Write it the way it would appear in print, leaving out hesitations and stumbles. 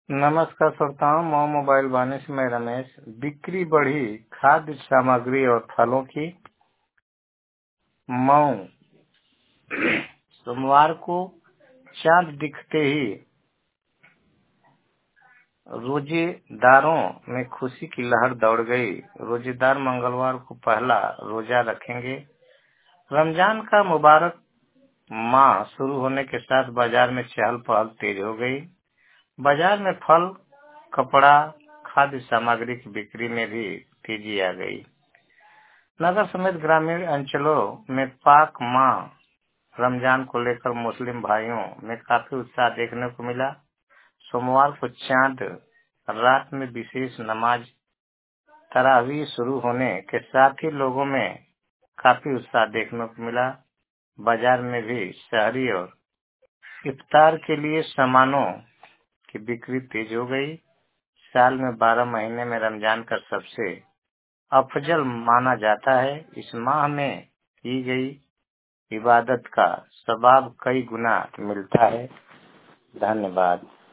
नमस्कार श्रोताओं, मोबाइल वाणी से मैं रमेश। बिक्री बढ़ी खाद्य सामग्री और फलों की। मऊ। सोमवार को चांद दिखते ही रोजेदारों में खुशी की लहर दौड़ गई। रोजेदार मंगलवार को पहला रोजा रखेंगे। रमजान का मुबारक माह शुरू होने के साथ बाजार में चहल पहल तेज हो गई। बाजार में फल, कपड़ा, खाद्य सामग्री की बिक्री में भी तेजी आ गई। नगर समेत ग्रामीण अंचलों में पाक माह रमजान को लेकर मुस्लिम भाइयों में काफी उत्साह देखने को मिला। सोमवार को चांद रात में विशेष नमाज तरावी शुरू होने के साथ ही लोगों में काफी उत्साह देखने को मिला। बाजार में भी शहरी और इफ्तार के लिए सामानों की बिक्री तेज हो गई। साल में 12 महीने में रमजान का सबसे अफजल माना जाता है। इस माह में की गई इबादत का सवाब कई गुना मिलता है। धन्यवाद।